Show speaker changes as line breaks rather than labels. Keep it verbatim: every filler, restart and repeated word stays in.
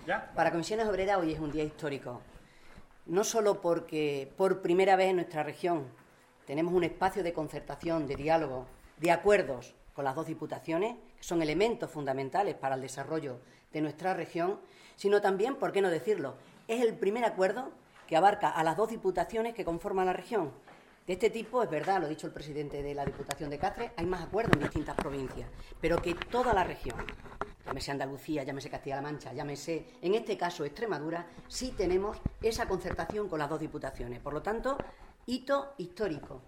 Para Comisiones Obreras hoy es un día histórico, no solo porque por primera vez en nuestra región tenemos un espacio de concertación, de diálogo, de acuerdos con las dos diputaciones, que son elementos fundamentales para el desarrollo de nuestra región, sino también, ¿por qué no decirlo?, es el primer acuerdo que abarca a las dos diputaciones que conforman la región. De este tipo, es verdad, lo ha dicho el presidente de la Diputación de Cáceres, hay más acuerdos en distintas provincias, pero que toda la región, llámese Andalucía, llámese Castilla-La Mancha, llámese, en este caso, Extremadura, sí tenemos esa concertación con las dos diputaciones. Por lo tanto, hito histórico.